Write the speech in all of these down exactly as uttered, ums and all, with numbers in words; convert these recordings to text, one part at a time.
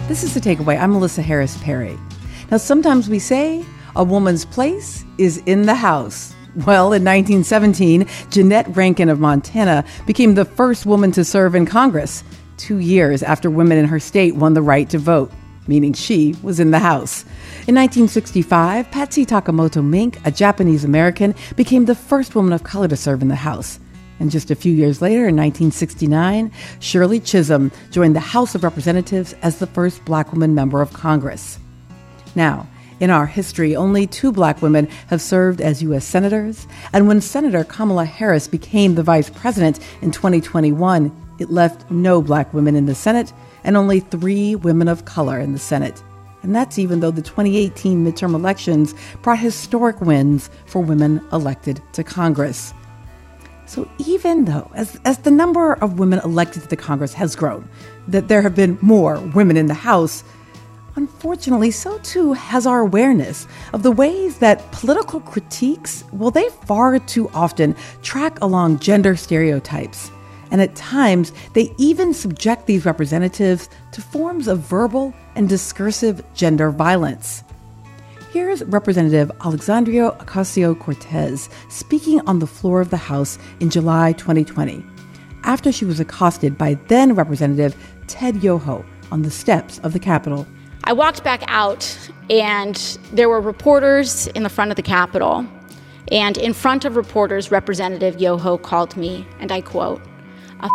This is The Takeaway. I'm Melissa Harris Perry. Now, sometimes we say a woman's place is in the house. Well, in nineteen seventeen, Jeanette Rankin of Montana became the first woman to serve in Congress, two years after women in her state won the right to vote, meaning she was in the House. In nineteen sixty-five, Patsy Takamoto Mink, a Japanese American, became the first woman of color to serve in the House. And just a few years later, in nineteen sixty-nine, Shirley Chisholm joined the House of Representatives as the first black woman member of Congress. Now, in our history, only two black women have served as U S senators, and when Senator Kamala Harris became the vice president in twenty twenty-one, it left no black women in the Senate and only three women of color in the Senate. And that's even though the twenty eighteen midterm elections brought historic wins for women elected to Congress. So even though, as, as the number of women elected to the Congress has grown, that there have been more women in the House, unfortunately, so too has our awareness of the ways that political critiques, well, they far too often track along gender stereotypes. And at times, they even subject these representatives to forms of verbal and discursive gender violence. Here's Representative Alexandria Ocasio-Cortez speaking on the floor of the House in July twenty twenty, after she was accosted by then Representative Ted Yoho on the steps of the Capitol. I walked back out, and there were reporters in the front of the Capitol. And in front of reporters, Representative Yoho called me, and I quote, a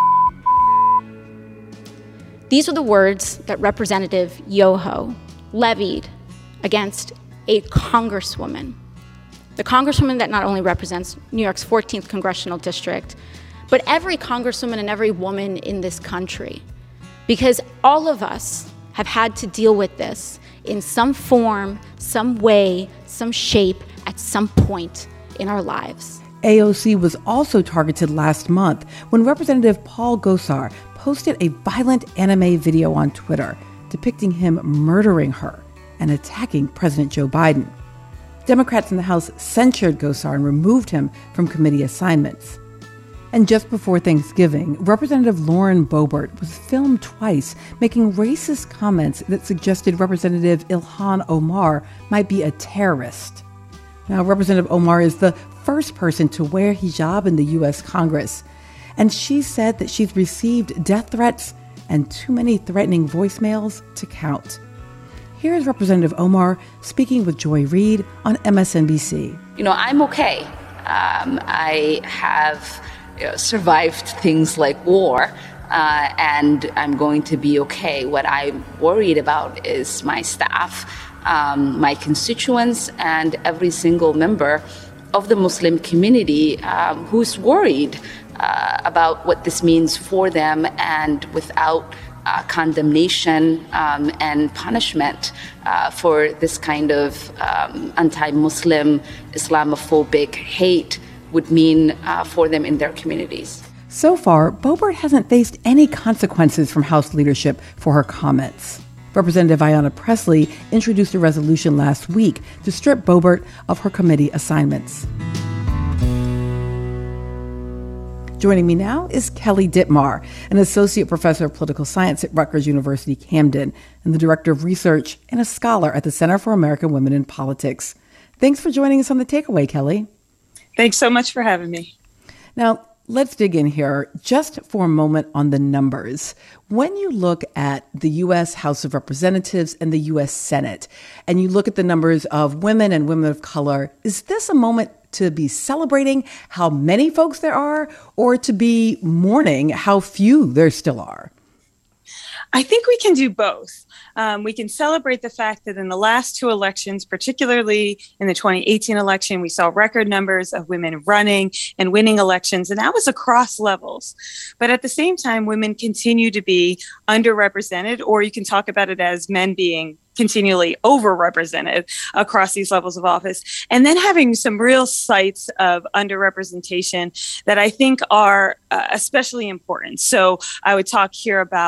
These are the words that Representative Yoho levied against a congresswoman. The congresswoman that not only represents New York's fourteenth congressional district, but every congresswoman and every woman in this country. Because all of us have had to deal with this in some form, some way, some shape, at some point in our lives. A O C was also targeted last month when Representative Paul Gosar posted a violent anime video on Twitter depicting him murdering her and attacking President Joe Biden. Democrats in the House censured Gosar and removed him from committee assignments. And just before Thanksgiving, Representative Lauren Boebert was filmed twice making racist comments that suggested Representative Ilhan Omar might be a terrorist. Now, Representative Omar is the first person to wear hijab in the U S Congress, and she said that she's received death threats and too many threatening voicemails to count. Here's Representative Omar speaking with Joy Reid on M S N B C. You know, I'm okay. Um, I have you know, survived things like war, uh, and I'm going to be okay. What I'm worried about is my staff, um, my constituents, and every single member of the Muslim community um, who's worried uh, about what this means for them, and without Uh, condemnation um, and punishment uh, for this kind of um, anti-Muslim, Islamophobic hate would mean uh, for them in their communities. So far, Boebert hasn't faced any consequences from House leadership for her comments. Representative Ayanna Pressley introduced a resolution last week to strip Boebert of her committee assignments. Joining me now is Kelly Dittmar, an associate professor of political science at Rutgers University Camden and the director of research and a scholar at the Center for American Women in Politics. Thanks for joining us on The Takeaway, Kelly. Thanks so much for having me. Now, let's dig in here just for a moment on the numbers. When you look at the U S House of Representatives and the U S Senate, and you look at the numbers of women and women of color, is this a moment to be celebrating how many folks there are, or to be mourning how few there still are? I think we can do both. Um, we can celebrate the fact that in the last two elections, particularly in the twenty eighteen election, we saw record numbers of women running and winning elections, and that was across levels. But at the same time, women continue to be underrepresented, or you can talk about it as men being continually overrepresented across these levels of office, and then having some real sites of underrepresentation that I think are uh, especially important. So I would talk here about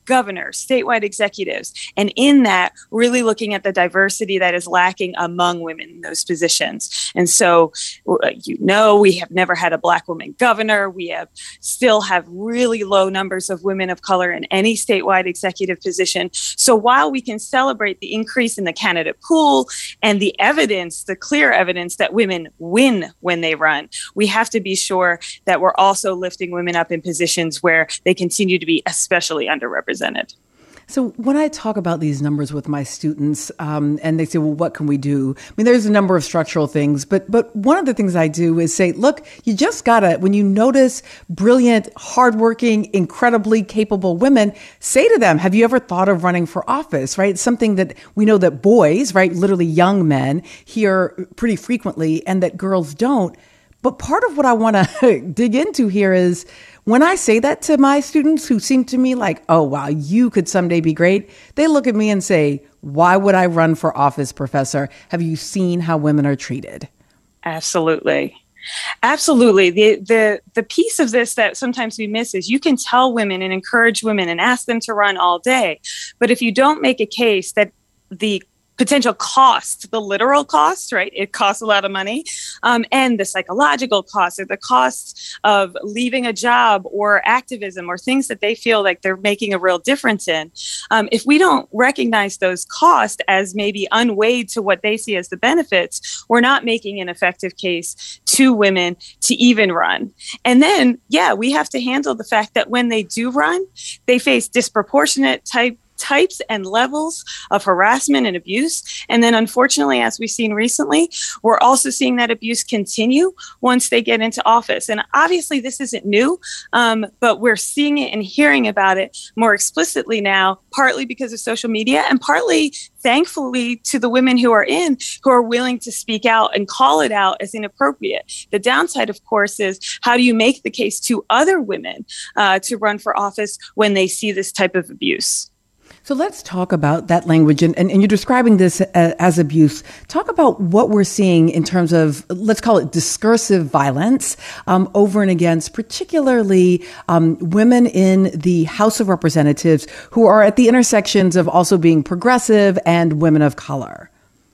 governors, statewide executives, and in that, really looking at the diversity that is lacking among women in those positions. And so, you know, we have never had a Black woman governor. We have still have really low numbers of women of color in any statewide executive position. So while we can celebrate the increase in the candidate pool and the evidence, the clear evidence that women win when they run, we have to be sure that we're also lifting women up in positions where they continue to be especially underrepresented. So when I talk about these numbers with my students, um, and they say, well, what can we do? I mean, there's a number of structural things, but but one of the things I do is say, look, you just gotta, when you notice brilliant, hardworking, incredibly capable women, say to them, have you ever thought of running for office, right? It's something that we know that boys, right, literally young men, hear pretty frequently and that girls don't. But part of what I want to dig into here is, when I say that to my students who seem to me like, oh, wow, you could someday be great, they look at me and say, why would I run for office, Professor? Have you seen how women are treated? Absolutely. Absolutely. The, the, the piece of this that sometimes we miss is you can tell women and encourage women and ask them to run all day. But if you don't make a case that the potential cost, the literal cost, right? It costs a lot of money, um, and the psychological cost or the cost of leaving a job or activism or things that they feel like they're making a real difference in. Um, if we don't recognize those costs as maybe unweighed to what they see as the benefits, we're not making an effective case to women to even run. And then, yeah, we have to handle the fact that when they do run, they face disproportionate type types and levels of harassment and abuse. And then unfortunately, as we've seen recently, we're also seeing that abuse continue once they get into office. And obviously this isn't new, um, but we're seeing it and hearing about it more explicitly now, partly because of social media and partly, thankfully, to the women who are in, who are willing to speak out and call it out as inappropriate. The downside, of course, is how do you make the case to other women uh, to run for office when they see this type of abuse? So let's talk about that language. And, and, and you're describing this as, as abuse. Talk about what we're seeing in terms of, let's call it discursive violence um, over and against, particularly um, women in the House of Representatives who are at the intersections of also being progressive and women of color.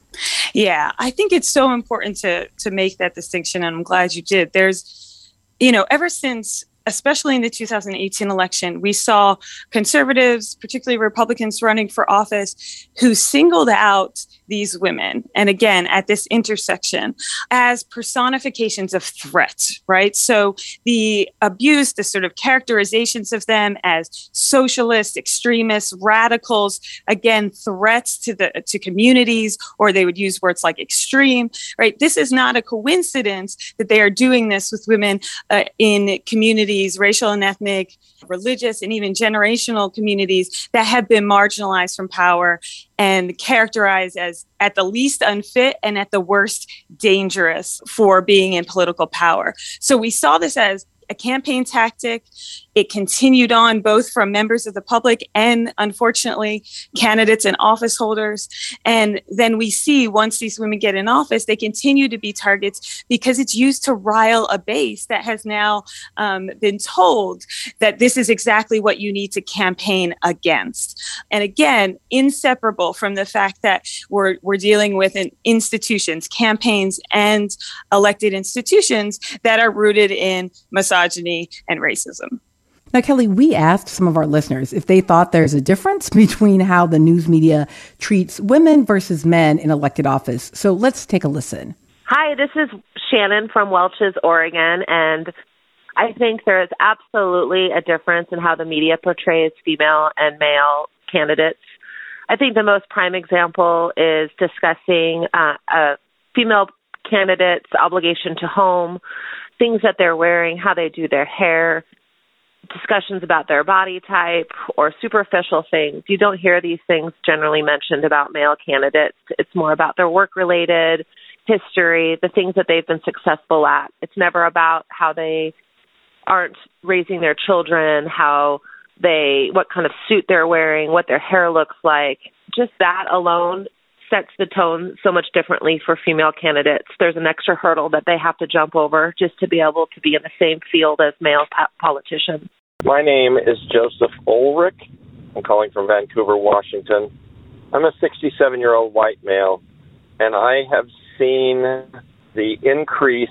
Yeah, I think it's so important to to make that distinction. And I'm glad you did. There's, you know, ever since especially in the two thousand eighteen election, we saw conservatives, particularly Republicans running for office, who singled out these women, and again, at this intersection, as personifications of threat, right? So the abuse, the sort of characterizations of them as socialists, extremists, radicals, again, threats to the to communities, or they would use words like extreme, right? This is not a coincidence that they are doing this with women uh, in communities, racial and ethnic, religious, and even generational communities that have been marginalized from power and characterized as at the least unfit and at the worst dangerous for being in political power. So we saw this as a campaign tactic. It continued on both from members of the public and, unfortunately, candidates and office holders. And then we see once these women get in office, they continue to be targets because it's used to rile a base that has now um, been told that this is exactly what you need to campaign against. And again, inseparable from the fact that we're, we're dealing with an institutions, campaigns, and elected institutions that are rooted in misogyny and racism. Now, Kelly, we asked some of our listeners if they thought there's a difference between how the news media treats women versus men in elected office. So let's take a listen. Hi, this is Shannon from Welches, Oregon, and I think there is absolutely a difference in how the media portrays female and male candidates. I think the most prime example is discussing uh, a female candidate's obligation to home, things that they're wearing, how they do their hair, discussions about their body type or superficial things. You don't hear these things generally mentioned about male candidates. It's more about their work-related history, the things that they've been successful at. It's never about how they aren't raising their children, how they, what kind of suit they're wearing, what their hair looks like. Just that alone sets the tone so much differently for female candidates. There's an extra hurdle that they have to jump over just to be able to be in the same field as male po- politicians. My name is Joseph Ulrich. I'm calling from Vancouver, Washington. I'm a sixty-seven-year-old white male, and I have seen the increase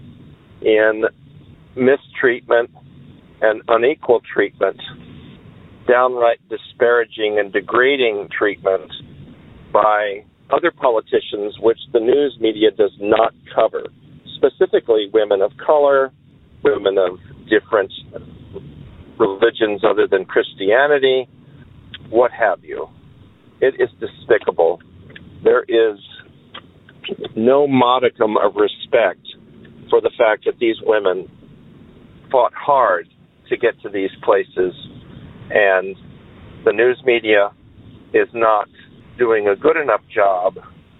in mistreatment and unequal treatment, downright disparaging and degrading treatment by other politicians, which the news media does not cover, specifically women of color, women of different religions other than Christianity, what have you. It is despicable. There is no modicum of respect for the fact that these women fought hard to get to these places, and the news media is not doing a good enough job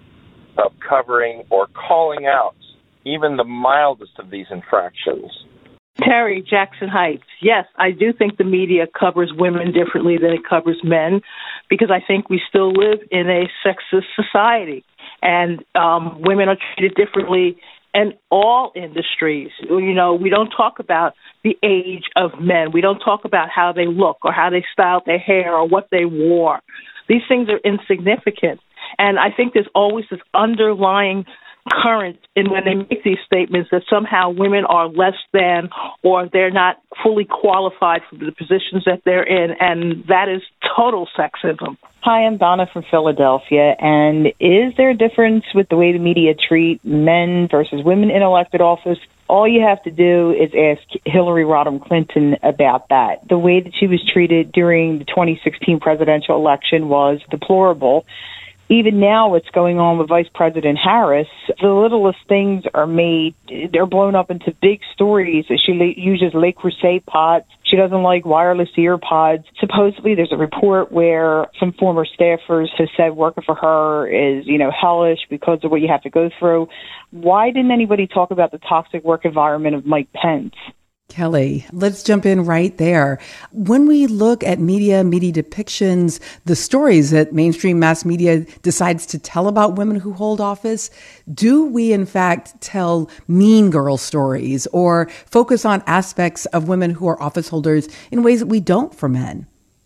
of covering or calling out even the mildest of these infractions. Terry, Jackson Heights. Yes, I do think the media covers women differently than it covers men, because I think we still live in a sexist society, and um, women are treated differently in all industries. You know, we don't talk about the age of men. We don't talk about how they look or how they styled their hair or what they wore. These things are insignificant. And I think there's always this underlying current in when they make these statements that somehow women are less than, or they're not fully qualified for the positions that they're in, and that is total sexism. Hi, I'm Donna from Philadelphia, and is there a difference with the way the media treat men versus women in elected office? All you have to do is ask Hillary Rodham Clinton about that. The way that she was treated during the twenty sixteen presidential election was deplorable. Even now, what's going on with Vice President Harris, the littlest things are made, they're blown up into big stories. She uses Le Creuset pots. She doesn't like wireless ear pods. Supposedly, there's a report where some former staffers have said working for her is, you know, hellish because of what you have to go through. Why didn't anybody talk about the toxic work environment of Mike Pence? Kelly, let's jump in right there. When we look at media, media depictions, the stories that mainstream mass media decides to tell about women who hold office, do we in fact tell mean girl stories or focus on aspects of women who are office holders in ways that we don't for men?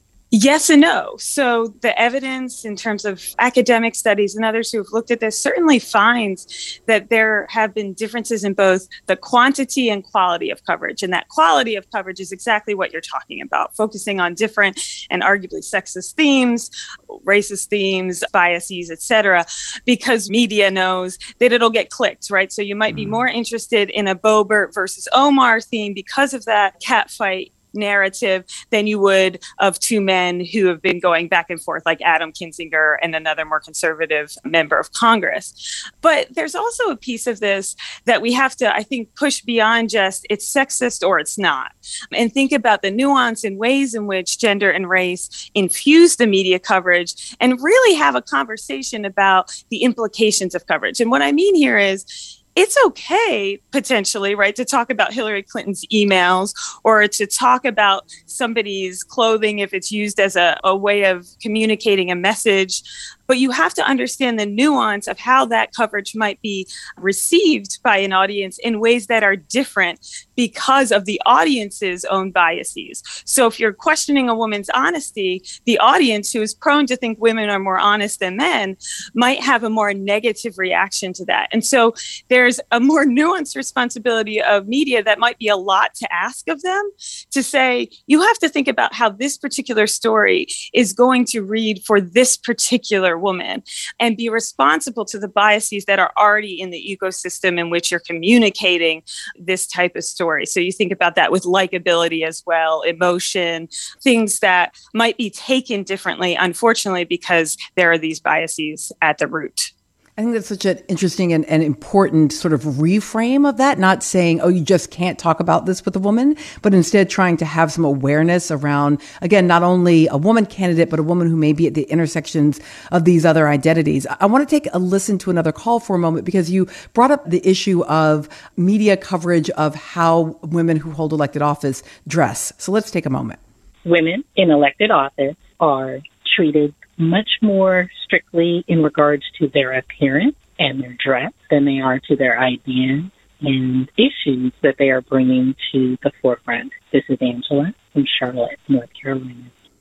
Yes and no. So the evidence in terms of academic studies and others who have looked at this certainly finds that there have been differences in both the quantity and quality of coverage. And that quality of coverage is exactly what you're talking about, focusing on different and arguably sexist themes, racist themes, biases, et cetera, because media knows that it'll get clicked, right? So you might be more interested in a Boebert versus Omar theme because of that catfight narrative than you would of two men who have been going back and forth, like Adam Kinzinger and another more conservative member of Congress. But there's also a piece of this that we have to, I think, push beyond just it's sexist or it's not, and think about the nuance and ways in which gender and race infuse the media coverage and really have a conversation about the implications of coverage. And what I mean here is, it's okay, potentially, right, to talk about Hillary Clinton's emails or to talk about somebody's clothing if it's used as a, a way of communicating a message. But you have to understand the nuance of how that coverage might be received by an audience in ways that are different because of the audience's own biases. So if you're questioning a woman's honesty, the audience, who is prone to think women are more honest than men, might have a more negative reaction to that. And so there's a more nuanced responsibility of media that might be a lot to ask of them, to say, you have to think about how this particular story is going to read for this particular woman and be responsible to the biases that are already in the ecosystem in which you're communicating this type of story. So you think about that with likability as well, emotion, things that might be taken differently, unfortunately, because there are these biases at the root. I think that's such an interesting and, and important sort of reframe of that, not saying, oh, you just can't talk about this with a woman, but instead trying to have some awareness around, again, not only a woman candidate, but a woman who may be at the intersections of these other identities. I want to take a listen to another call for a moment because you brought up the issue of media coverage of how women who hold elected office dress. So let's take a moment. Women in elected office are treated much more strictly in regards to their appearance and their dress than they are to their ideas and issues that they are bringing to the forefront. This is Angela from Charlotte, North Carolina.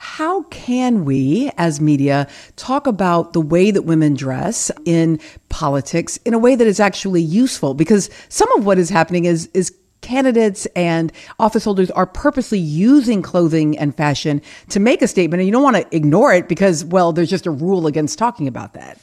how can we, as media, talk about the way that women dress in politics in a way that is actually useful? Because some of what is happening is is candidates and office holders are purposely using clothing and fashion to make a statement, and you don't want to ignore it because, well, there's just a rule against talking about that.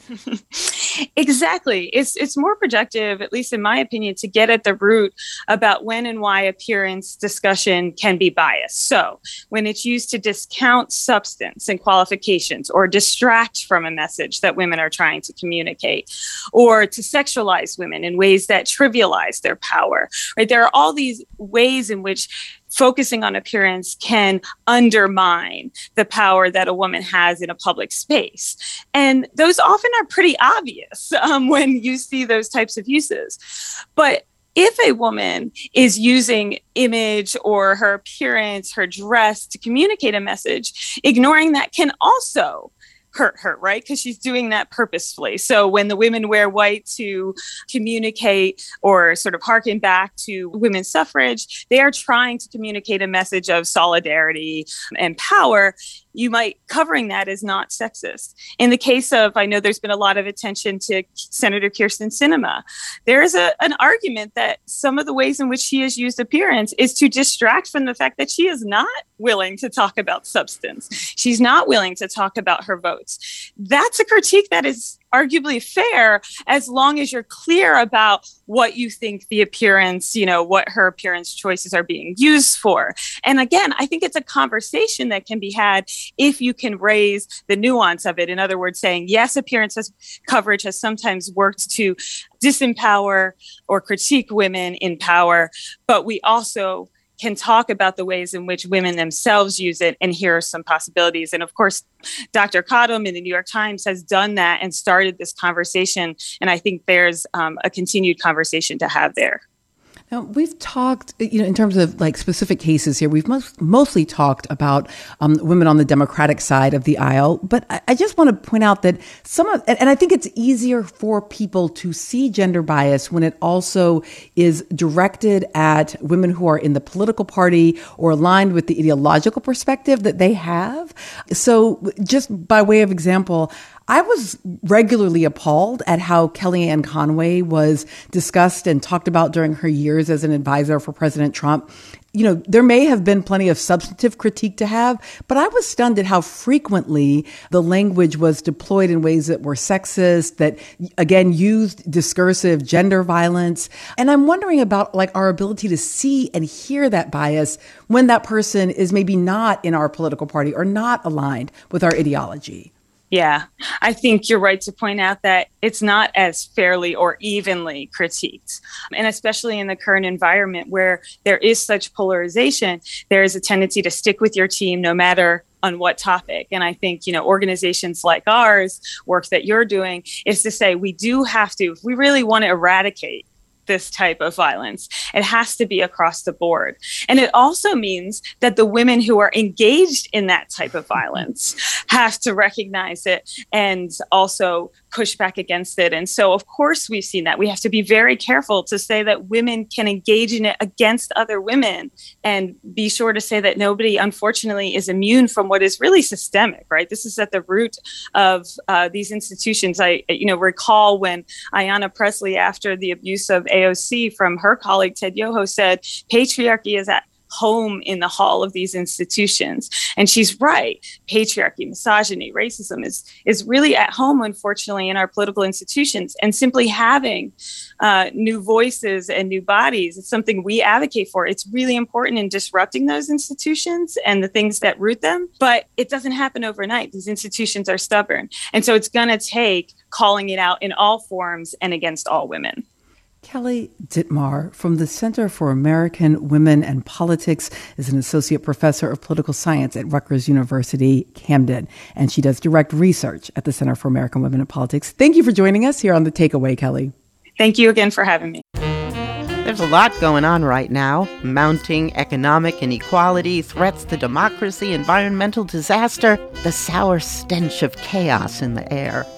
Exactly. It's it's more productive, at least in my opinion, to get at the root about when and why appearance discussion can be biased. So when it's used to discount substance and qualifications or distract from a message that women are trying to communicate, or to sexualize women in ways that trivialize their power, right? There are all these ways in which focusing on appearance can undermine the power that a woman has in a public space. And those often are pretty obvious um, when you see those types of uses. But if a woman is using image or her appearance, her dress to communicate a message, ignoring that can also hurt her, right? Because she's doing that purposefully. So when the women wear white to communicate or sort of harken back to women's suffrage, they are trying to communicate a message of solidarity and power. You might covering that as not sexist. In the case of, I know there's been a lot of attention to Senator Kyrsten Sinema. There is a, an argument that some of the ways in which she has used appearance is to distract from the fact that she is not willing to talk about substance. She's not willing to talk about her votes. That's a critique that is arguably fair as long as you're clear about what you think the appearance, you know, what her appearance choices are being used for. And again, I think it's a conversation that can be had if you can raise the nuance of it. In other words, saying, yes, appearance has, coverage has sometimes worked to disempower or critique women in power, but we also can talk about the ways in which women themselves use it, and here are some possibilities. And of course, Doctor Cottom in the New York Times has done that and started this conversation. And I think there's um, a continued conversation to have there. Now, we've talked, you know, in terms of like specific cases here, we've most, mostly talked about um, women on the Democratic side of the aisle. But I, I just want to point out that some of, and, and I think it's easier for people to see gender bias when it also is directed at women who are in the political party or aligned with the ideological perspective that they have. So just by way of example, I was regularly appalled at how Kellyanne Conway was discussed and talked about during her years as an advisor for President Trump. You know, there may have been plenty of substantive critique to have, but I was stunned at how frequently the language was deployed in ways that were sexist, that, again, used discursive gender violence. And I'm wondering about like our ability to see and hear that bias when that person is maybe not in our political party or not aligned with our ideology. Yeah, I think you're right to point out that it's not as fairly or evenly critiqued. And especially in the current environment where there is such polarization, there is a tendency to stick with your team no matter on what topic. And I think, you know, organizations like ours, work that you're doing, is to say we do have to, if we really want to eradicate this type of violence, it has to be across the board. And it also means that the women who are engaged in that type of violence have to recognize it and also push back against it. And so, of course, we've seen that. We have to be very careful to say that women can engage in it against other women, and be sure to say that nobody, unfortunately, is immune from what is really systemic, right? This is at the root of uh, these institutions. I, you know, recall when Ayanna Pressley, after the abuse of A O C from her colleague Ted Yoho, said patriarchy is at home in the hall of these institutions. And she's right. Patriarchy, misogyny, racism is is really at home, unfortunately, in our political institutions. And simply having uh, new voices and new bodies is something we advocate for. It's really important in disrupting those institutions and the things that root them. But it doesn't happen overnight. These institutions are stubborn. And so it's going to take calling it out in all forms and against all women. Kelly Dittmar from the Center for American Women and Politics is an associate professor of political science at Rutgers University, Camden, and she does direct research at the Center for American Women and Politics. Thank you for joining us here on The Takeaway, Kelly. Thank you again for having me. There's a lot going on right now. Mounting economic inequality, threats to democracy, environmental disaster, the sour stench of chaos in the air.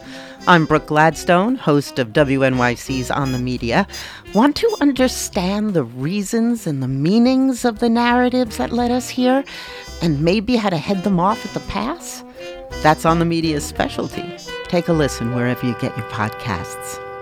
I'm Brooke Gladstone, host of W N Y C's On the Media. Want to understand the reasons and the meanings of the narratives that led us here, and maybe how to head them off at the pass? That's On the Media's specialty. Take a listen wherever you get your podcasts.